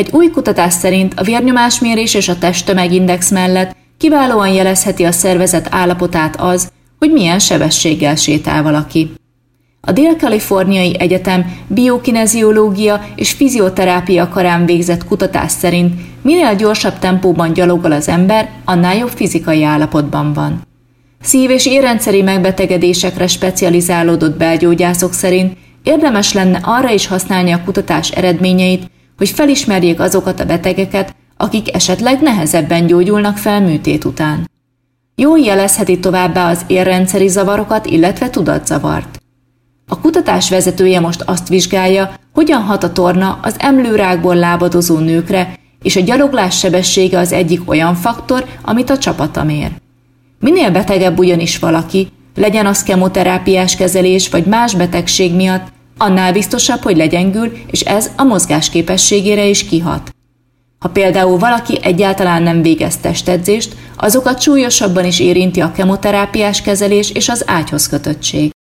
Egy új kutatás szerint a vérnyomásmérés és a testtömegindex mellett kiválóan jelezheti a szervezet állapotát az, hogy milyen sebességgel sétál valaki. A Dél-Kaliforniai Egyetem biokineziológia és fizioterápia karán végzett kutatás szerint minél gyorsabb tempóban gyalogol az ember, annál jobb fizikai állapotban van. Szív- és érrendszeri megbetegedésekre specializálódott belgyógyászok szerint érdemes lenne arra is használni a kutatás eredményeit, hogy felismerjék azokat a betegeket, akik esetleg nehezebben gyógyulnak fel műtét után. Jól jelezheti továbbá az érrendszeri zavarokat, illetve tudatzavart. A kutatás vezetője most azt vizsgálja, hogyan hat a torna az emlőrákból lábadozó nőkre, és a gyaloglás sebessége az egyik olyan faktor, amit a csapata mér. Minél betegebb ugyanis valaki, legyen az kemoterápiás kezelés vagy más betegség miatt, annál biztosabb, hogy legyengül, és ez a mozgásképességére is kihat. Ha például valaki egyáltalán nem végez testedzést, azokat súlyosabban is érinti a kemoterápiás kezelés és az ágyhoz kötöttség.